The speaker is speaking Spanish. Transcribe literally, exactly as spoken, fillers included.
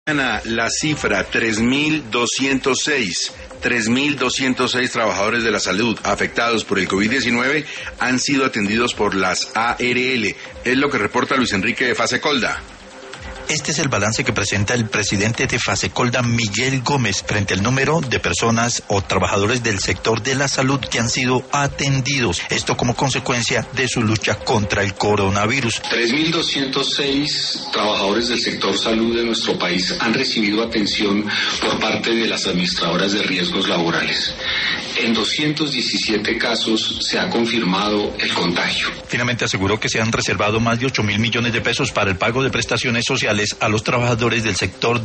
Ana, la cifra tres mil doscientos seis. tres mil doscientos seis trabajadores de la salud afectados por el COVID diecinueve han sido atendidos por las A R L. Es lo que reporta Luis Enrique de Fasecolda. Este es el balance que presenta el presidente de Fasecolda, Miguel Gómez, frente al número de personas o trabajadores del sector de la salud que han sido atendidos. Esto como consecuencia de su lucha contra el coronavirus. tres mil doscientos seis trabajadores del sector salud de nuestro país han recibido atención por parte de las administradoras de riesgos laborales. En doscientos diecisiete casos se ha confirmado el contagio. Finalmente aseguró que se han reservado más de ocho mil millones de pesos para el pago de prestaciones sociales a los trabajadores del sector